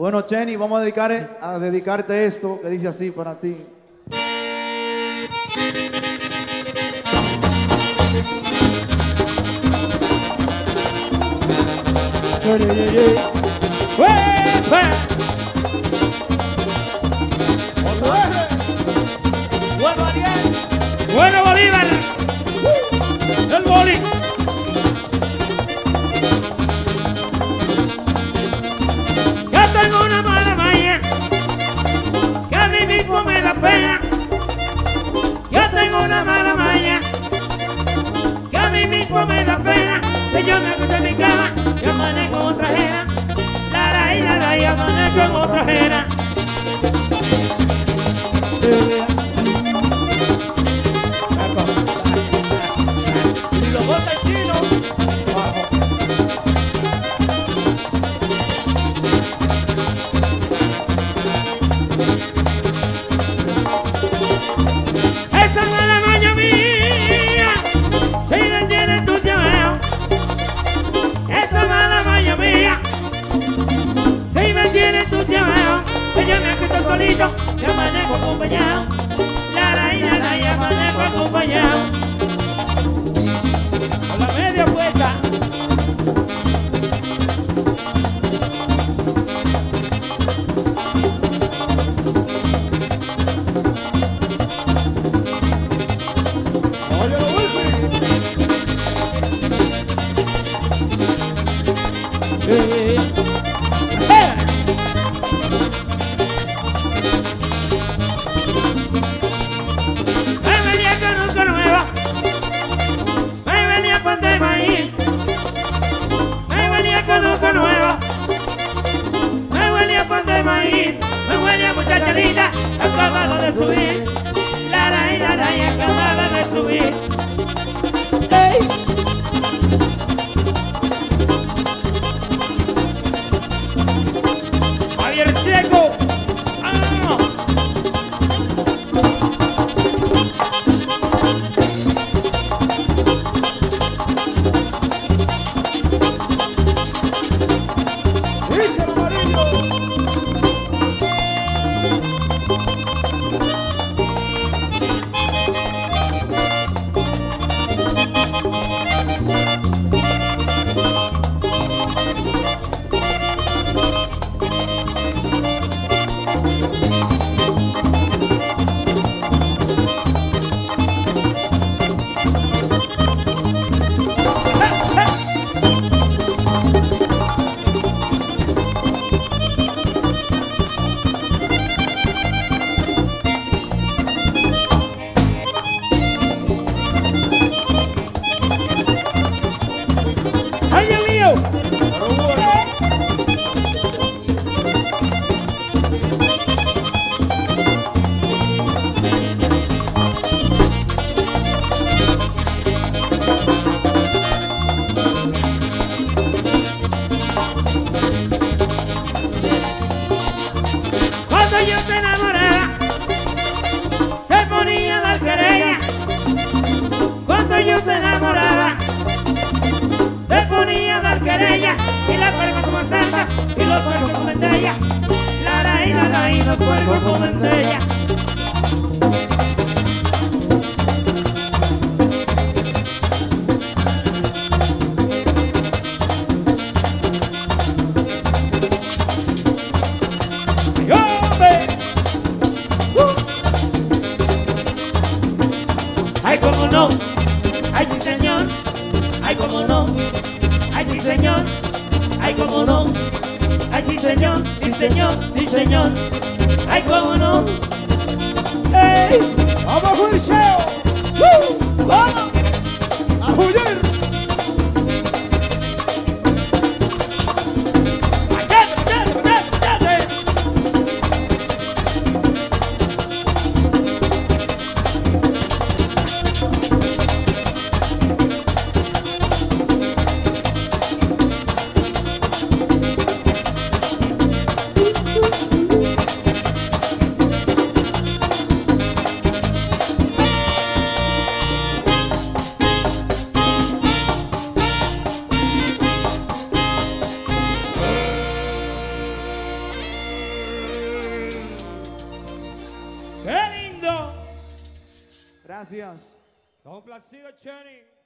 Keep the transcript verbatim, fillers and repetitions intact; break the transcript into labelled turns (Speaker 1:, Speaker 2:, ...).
Speaker 1: Bueno, Cheni, vamos a, dedicar, a dedicarte esto que dice así para ti.
Speaker 2: Bueno, Ariel. Bueno, Bolívar. El boli. Yo tengo una mala maña que a mí mismo me da pena. Yo tengo una mala maña que a mí mismo me da pena. Si yo me acuesto en mi cama, yo amanezco en otra ajena. La la y la la y amanezco en otra ajena. Si lo bota el chino, esa mala maña mía, si me tiene entusiasmado. Esa mala maña mía, si me tiene entusiasmado. Que yo me acuesto solito, que amanezco acompañado. La la y la la y amanezco acompañado. Con la media puesta. Eh, eh. Me venía con un nueva, me venía pan de maíz, me venía con un nueva, me venía pan de maíz, me venía muchacha linda, acabada de subir, la la y la la y acabada de subir. Hey. Javier Checo. ¡Ah!
Speaker 1: ¡Dice el amarillo!
Speaker 2: ¡Ay, Dios mío! Cuando yo te enamoraba, te ponía a dar querella. Cuando yo te enamoraba, te ponía a dar querellas. Y las cuerpos como santas y los cuerpos como centellas. La la y la la y los cuerpos como centellas. Ay, cómo no, ay sí señor, ay cómo no, ay sí señor, ay cómo no, ay sí señor, sí señor, sí señor, ay cómo no. ¡Ey!
Speaker 1: ¡Vamos, Juicio!
Speaker 2: ¡Uh! ¡Vamos!
Speaker 1: ¡A huir!
Speaker 2: ¡Machete, machete, machete, machete! ¡Qué lindo!
Speaker 1: Gracias.
Speaker 2: Complacido, Cheni.